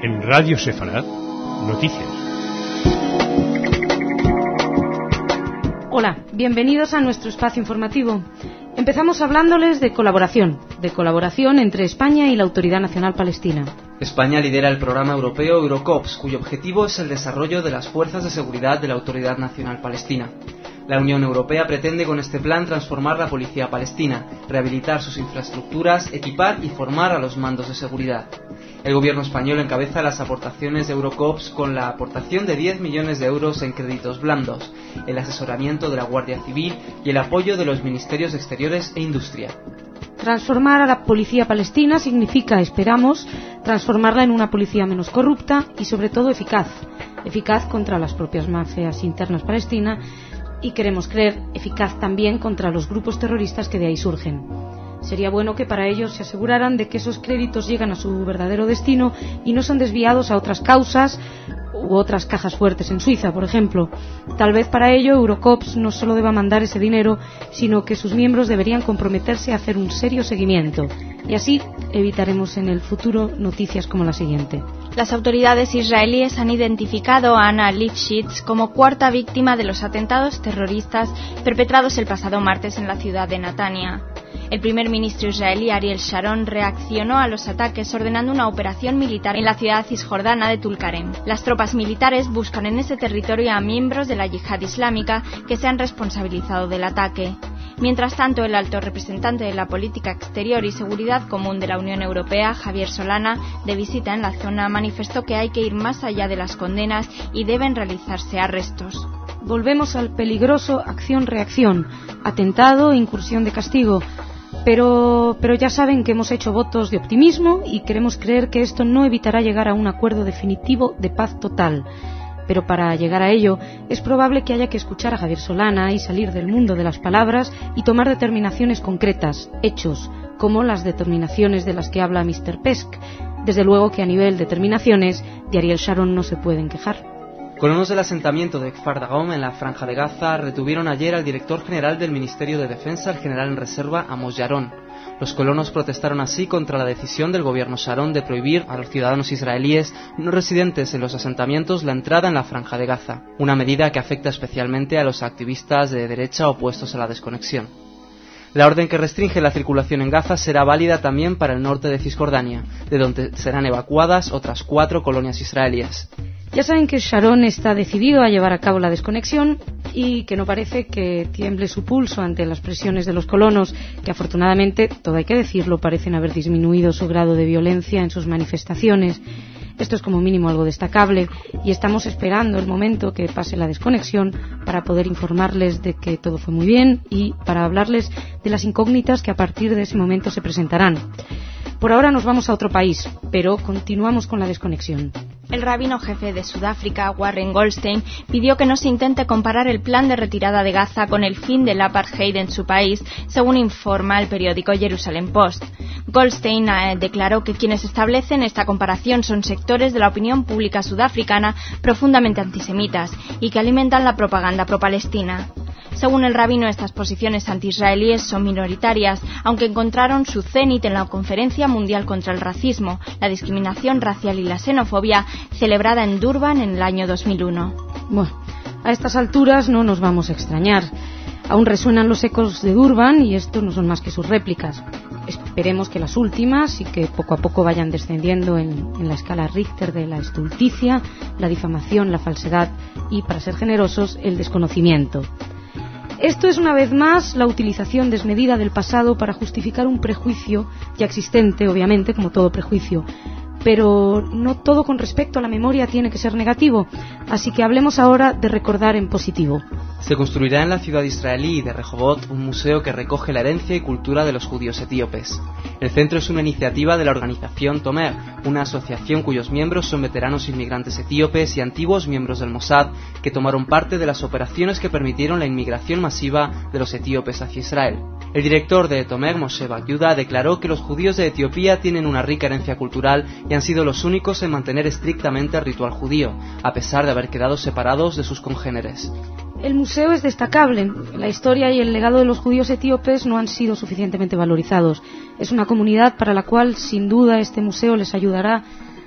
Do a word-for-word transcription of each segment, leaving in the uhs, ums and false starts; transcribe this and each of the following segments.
En Radio Sefarad, noticias. Hola, bienvenidos a nuestro espacio informativo. Empezamos hablándoles de colaboración, de colaboración entre España y la Autoridad Nacional Palestina. España lidera el programa europeo Eurocops, cuyo objetivo es el desarrollo de las fuerzas de seguridad de la Autoridad Nacional Palestina. La Unión Europea pretende con este plan transformar la policía palestina, rehabilitar sus infraestructuras, equipar y formar a los mandos de seguridad. El gobierno español encabeza las aportaciones de Eurocops con la aportación de diez millones de euros en créditos blandos, el asesoramiento de la Guardia Civil y el apoyo de los Ministerios de Exteriores e Industria. Transformar a la policía palestina significa, esperamos, transformarla en una policía menos corrupta y sobre todo eficaz, eficaz contra las propias mafias internas palestinas y, queremos creer, eficaz también contra los grupos terroristas que de ahí surgen. Sería bueno que para ellos se aseguraran de que esos créditos llegan a su verdadero destino y no son desviados a otras causas u otras cajas fuertes en Suiza, por ejemplo. Tal vez para ello Eurocops no solo deba mandar ese dinero, sino que sus miembros deberían comprometerse a hacer un serio seguimiento. Y así evitaremos en el futuro noticias como la siguiente. Las autoridades israelíes han identificado a Ana Lifshitz como cuarta víctima de los atentados terroristas perpetrados el pasado martes en la ciudad de Netanya. El primer ministro israelí Ariel Sharon reaccionó a los ataques ordenando una operación militar en la ciudad cisjordana de Tulkarem. Las tropas militares buscan en ese territorio a miembros de la yihad islámica que se han responsabilizado del ataque. Mientras tanto, el alto representante de la política exterior y seguridad común de la Unión Europea, Javier Solana, de visita en la zona, manifestó que hay que ir más allá de las condenas y deben realizarse arrestos. Volvemos al peligroso acción-reacción, atentado e incursión de castigo. Pero, pero ya saben que hemos hecho votos de optimismo y queremos creer que esto no evitará llegar a un acuerdo definitivo de paz total. Pero para llegar a ello es probable que haya que escuchar a Javier Solana y salir del mundo de las palabras y tomar determinaciones concretas, hechos, como las determinaciones de las que habla mister Pesk. Desde luego que a nivel de determinaciones de Ariel Sharon no se pueden quejar. Colonos del asentamiento de Kfar Dagom en la Franja de Gaza retuvieron ayer al director general del Ministerio de Defensa, el general en reserva Amos Yaron. Los colonos protestaron así contra la decisión del gobierno Sharon de prohibir a los ciudadanos israelíes no residentes en los asentamientos la entrada en la Franja de Gaza, una medida que afecta especialmente a los activistas de derecha opuestos a la desconexión. La orden que restringe la circulación en Gaza será válida también para el norte de Cisjordania, de donde serán evacuadas otras cuatro colonias israelíes. Ya saben que Sharon está decidido a llevar a cabo la desconexión y que no parece que tiemble su pulso ante las presiones de los colonos, que afortunadamente, todo hay que decirlo, parecen haber disminuido su grado de violencia en sus manifestaciones. Esto es como mínimo algo destacable y estamos esperando el momento que pase la desconexión para poder informarles de que todo fue muy bien y para hablarles de las incógnitas que a partir de ese momento se presentarán. Por ahora nos vamos a otro país, pero continuamos con la desconexión. El rabino jefe de Sudáfrica, Warren Goldstein, pidió que no se intente comparar el plan de retirada de Gaza con el fin del apartheid en su país, según informa el periódico Jerusalem Post. Goldstein eh, declaró que quienes establecen esta comparación son sectores de la opinión pública sudafricana profundamente antisemitas y que alimentan la propaganda pro-palestina. Según el rabino, estas posiciones anti-israelíes son minoritarias, aunque encontraron su cenit en la Conferencia Mundial contra el Racismo, la Discriminación Racial y la Xenofobia, celebrada en Durban en el año dos mil uno. Bueno, a estas alturas no nos vamos a extrañar. Aún resuenan los ecos de Durban y estos no son más que sus réplicas. Esperemos que las últimas y que poco a poco vayan descendiendo en, en la escala Richter de la estulticia, la difamación, la falsedad y, para ser generosos, el desconocimiento. Esto es una vez más la utilización desmedida del pasado para justificar un prejuicio ya existente, obviamente, como todo prejuicio. Pero no todo con respecto a la memoria tiene que ser negativo, así que hablemos ahora de recordar en positivo. Se construirá en la ciudad israelí de Rehovot un museo que recoge la herencia y cultura de los judíos etíopes. El centro es una iniciativa de la organización Tomer, una asociación cuyos miembros son veteranos inmigrantes etíopes y antiguos miembros del Mossad que tomaron parte de las operaciones que permitieron la inmigración masiva de los etíopes hacia Israel. El director de Tomer, Moshe Bar-Yehuda, declaró que los judíos de Etiopía tienen una rica herencia cultural y han sido los únicos en mantener estrictamente el ritual judío, a pesar de haber quedado separados de sus congéneres. El museo es destacable. La historia y el legado de los judíos etíopes no han sido suficientemente valorizados. Es una comunidad para la cual, sin duda, este museo les ayudará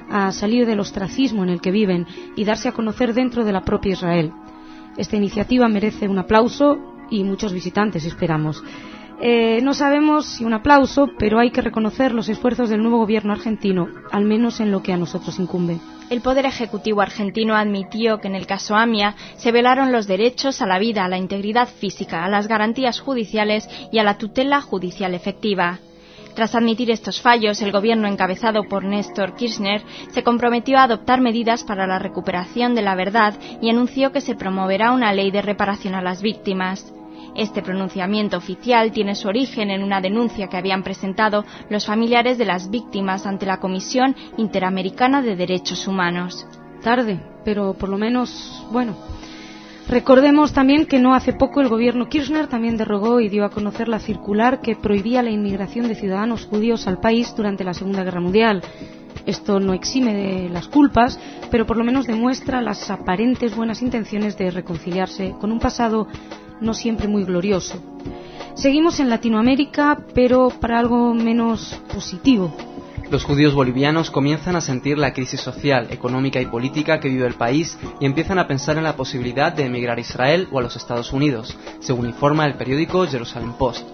a salir del ostracismo en el que viven y darse a conocer dentro de la propia Israel. Esta iniciativa merece un aplauso y muchos visitantes, esperamos. Eh, no sabemos si un aplauso, pero hay que reconocer los esfuerzos del nuevo gobierno argentino, al menos en lo que a nosotros incumbe. El Poder Ejecutivo argentino admitió que en el caso AMIA se violaron los derechos a la vida, a la integridad física, a las garantías judiciales y a la tutela judicial efectiva. Tras admitir estos fallos, el gobierno encabezado por Néstor Kirchner se comprometió a adoptar medidas para la recuperación de la verdad y anunció que se promoverá una ley de reparación a las víctimas. Este pronunciamiento oficial tiene su origen en una denuncia que habían presentado los familiares de las víctimas ante la Comisión Interamericana de Derechos Humanos. Tarde, pero por lo menos, bueno. Recordemos también que no hace poco el gobierno Kirchner también derogó y dio a conocer la circular que prohibía la inmigración de ciudadanos judíos al país durante la Segunda Guerra Mundial. Esto no exime de las culpas, pero por lo menos demuestra las aparentes buenas intenciones de reconciliarse con un pasado no siempre muy glorioso. Seguimos en Latinoamérica, pero para algo menos positivo. Los judíos bolivianos comienzan a sentir la crisis social, económica y política que vive el país y empiezan a pensar en la posibilidad de emigrar a Israel o a los Estados Unidos, según informa el periódico Jerusalem Post.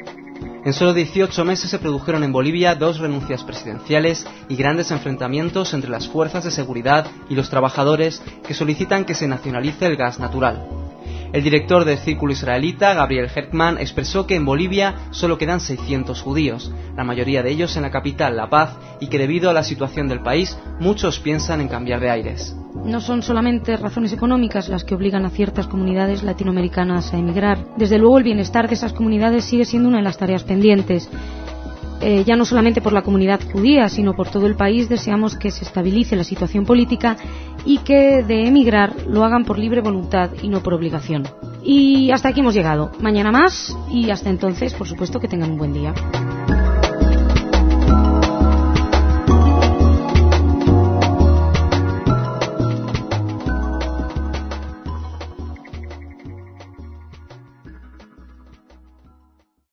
En solo dieciocho meses se produjeron en Bolivia dos renuncias presidenciales y grandes enfrentamientos entre las fuerzas de seguridad y los trabajadores que solicitan que se nacionalice el gas natural. El director del Círculo Israelita, Gabriel Herkman, expresó que en Bolivia solo quedan seiscientos judíos, la mayoría de ellos en la capital, La Paz, y que debido a la situación del país, muchos piensan en cambiar de aires. No son solamente razones económicas las que obligan a ciertas comunidades latinoamericanas a emigrar. Desde luego el bienestar de esas comunidades sigue siendo una de las tareas pendientes. Eh, ya no solamente por la comunidad judía, sino por todo el país deseamos que se estabilice la situación política y que de emigrar lo hagan por libre voluntad y no por obligación. Y hasta aquí hemos llegado. Mañana más y hasta entonces, por supuesto, que tengan un buen día.